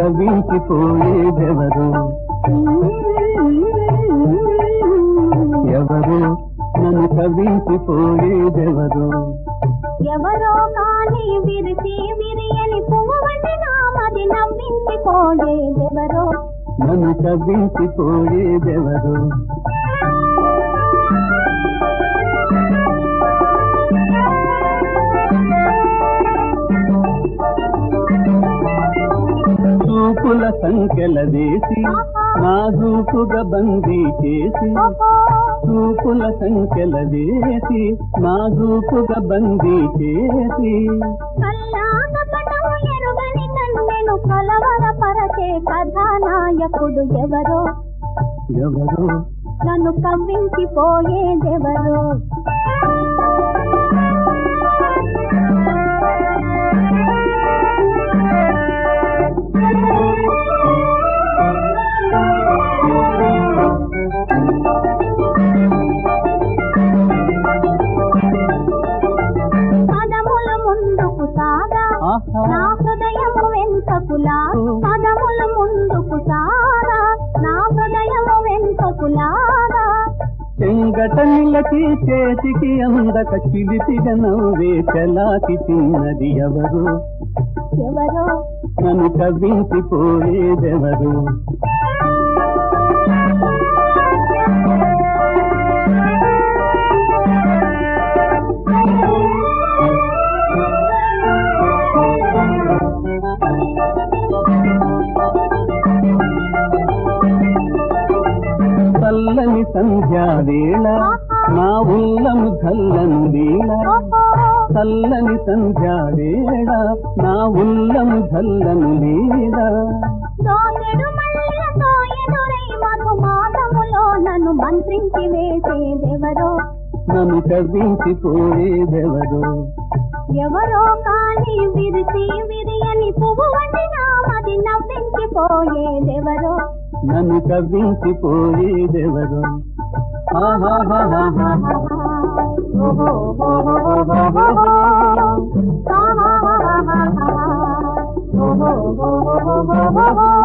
కవించిపోయేదెవరు ఎవరు నన్ను కవించిపోయేదెవరు ఎవరో కానీ విరిసి విరియని పువ్వు వంటి నామది నవ్వించిపోయేదెవరో నన్ను కవించిపోయేదెవరు చూపుల సంఖ్యల వేసి నాజూకుగా బందీ చేసి చూపుల సంఖ్యల వేసి నాజూకుగా బందీ చేసి ఎరుగని కన్నెను కలవరపరచే కథానాయకుడు ఎవరో ఎవరు నన్ను కవ్వించిపోయేదెవరో పదముల ముందుకు సాగా నా హృదయము వెంతకులా పదముల ముందుకు సాగా నా హృదయము వెంతకులాగా చెంగట నిలకి చేతికి అందక చిలిపిగా నవ్వే చలాకి చిన్నది ఎవరు ఎవరో నన్ను కవ్వించిపోయేదెవరు చల్లని సంధ్యావేళ నా ఉల్లము చల్లను వేళ చల్లని సంధ్యావేళ నా ఉల్లము చల్లను వేళ మధుమాసములో నన్ను మంత్రించి వేసేదెవరో నన్ను కవ్వించిపోయేదెవరో ఎవరో కానీ విరిసి విరియని పువ్వు వంటి నామది నవ్వించిపోయేదెవరో నన్ను కవ్వించిపోయేదెవరు ఆహా